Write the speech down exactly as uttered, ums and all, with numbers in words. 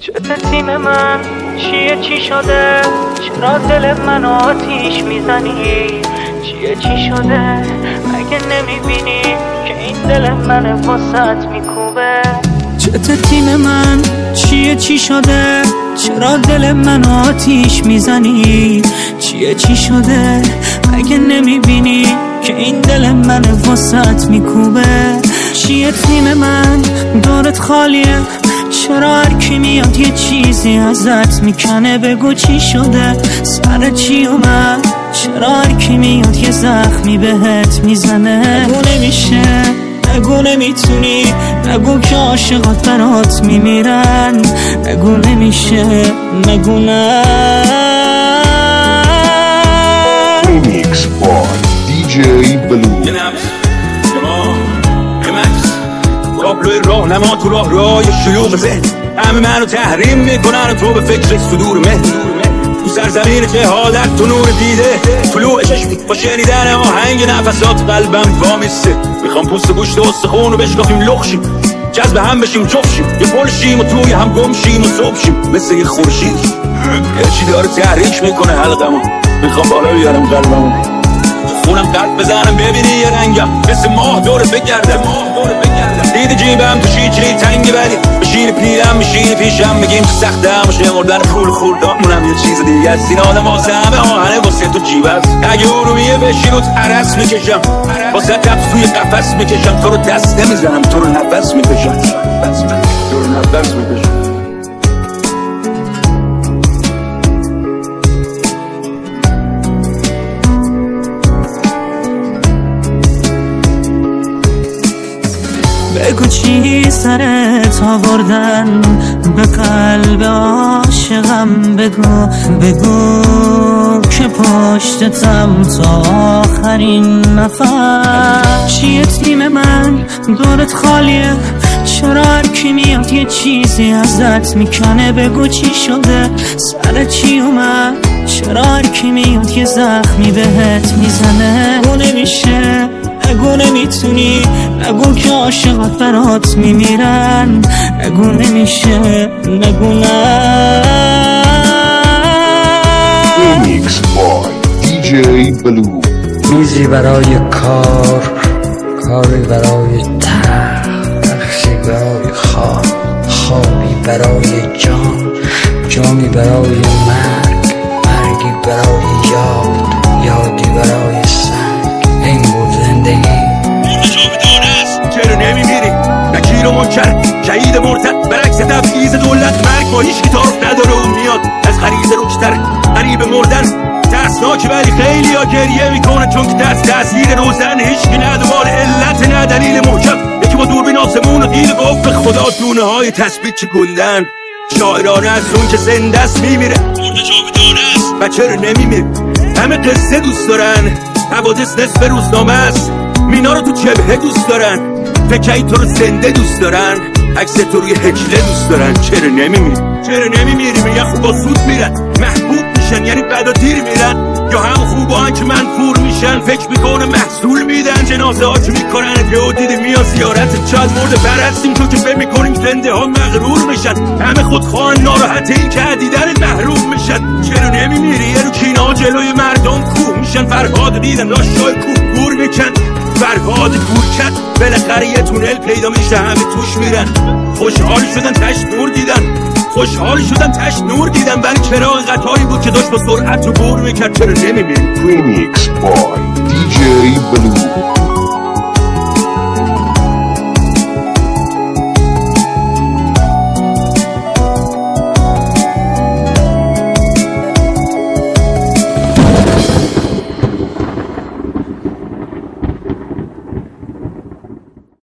چته تیم من چیه چی شده؟ چرا دل من آتیش میزنی؟ چیه چی شده؟ مگه نمیبینی که این دل من واسط میکوبه؟ چته تیم من چیه چی شده؟ چرا دل من آتیش میزنی؟ چیه چی شده؟ مگه نمیبینی که این دل من واسط میکوبه؟ چیه تیم من دورت خالیه؟ چرا هر کی میاد یه چیزی ازت میکنه؟ بگو چی شده؟ سر چی اومد؟ چرا هر کی میاد یه زخمی بهت میزنه؟ نگو نمیشه، نگو نمیتونی، نگو که عاشقات برات میمیرن، نگو نمیشه، نگو نه. Remix by دی جی بلو. یه نبض شما همکس رابلوی راه نما تو راه رای شیوخ ذهن، همه منو تحریم میکنن و تو به فکر صدور مهن. تو سرزمین جهالت تو نور دیده، طلوع چشمی با شنیدن آهنگ نفسات قلبم وامیسته. میخوام پوست گوشت و استخون رو بشکافیم لخشیم، جذب هم بشیم جفشیم، یه پل شیم و توی هم گم شیم و صبح شیم مثل یه خورشید. یه چی داره تحریک میکنه حلقمو، میخوام بالا بیارم قلبمو، خونم قلب بزنم ببینی یه رنگم مثل ماه دورت بگردم، ماه دورت بگردم. دید جیبم تو شیچری تنگی ولی بشین پیرم میشین پیشم میگیم که سخته همشه مردن پول خوردامونم یه چیز دیگه است. این آدم واسه همه آهنه واسه تو جیب است. اگه ارومیه بشین و عرس میکشم واسه تبس توی قفس میکشم، تو رو دست نمیزنم تو رو نفس میکشم، تو رو نفس میکشم. بگو چی سرت آوردن به قلب عاشقم، بگو بگو که پشتتم تا آخرین نفر. چیه تیم من دورت خالیه؟ چرا هر کی میاد یه چیزی ازت میکنه؟ بگو چی شده؟ سر چی اومد؟ چرا هر کی میاد یه زخمی بهت میزنه؟ نگو نمیشه، نگو نمیتونی، نگو که عاشقات برات میمیرن، نگو نمیشه، نگو نه. Remix by دی جی بلو. میزی برای کار، کاری برای تخت، بخشی برای خواب، خوابی برای جان، جانی برای مرگ، مرگی برای یاد، یادی برای سنگ. این بود زندگی. چرا نمیمیری؟ نکیر و منکر شهید مرتد برعکس تبعیض دولت، مرگ با هیچ کتاب نداره و میاد از غریزه روشتر. قریب مردن ترسناک ولی خیلی ها گریه میکنه چون که تحت تاثیر روزن هیچکی نه دوباره علت نه دلیل محکم. یکی با دوربین آسمون و دید گفت به خدا دونه های تثبیت چه گلدن. شاعرانه از اون که زنده است میمیره، مرده جاودانه است و چرا نمیمیره؟ همه قصه دوست دارن، حوادث نصف روزنامه است. مینا رو تو جبهه دوست دارن، فکری تو رو زنده دوست دارن، عکس تو روی هجله دوست دارن. چرا نمیمیری؟ چرا نمیمیری؟ میگن خوب با سود میرن، محبوب میشن یعنی بعد و دیر میرن، یا هم خوبان که منفور میشن فکر میکنه محصول میدن. جنازه ها که میکنن یهو دیدی میاد زیارت چاد مرده پرستیم تو که فکر میکنیم زنده ها مغرور میشن. همه خودخواه ناراحت این که دیدن محروم میشن. چرا نمیمیری؟ یه رو کینا جلوی مردم کوه میشن. فرهاد دیدن لاشای کوه گور میکن، فرهاد گورکت بالاخره یه تونل پیدا میشه همه توش میرن. خوشحال شدن تش نور دیدن، خوشحال شدن تش نور دیدن، ولی چراغ قطاری بود که داشت با سرعت رو بور میکرد. چرا نمیمیری؟ Remix by دی جی بلو.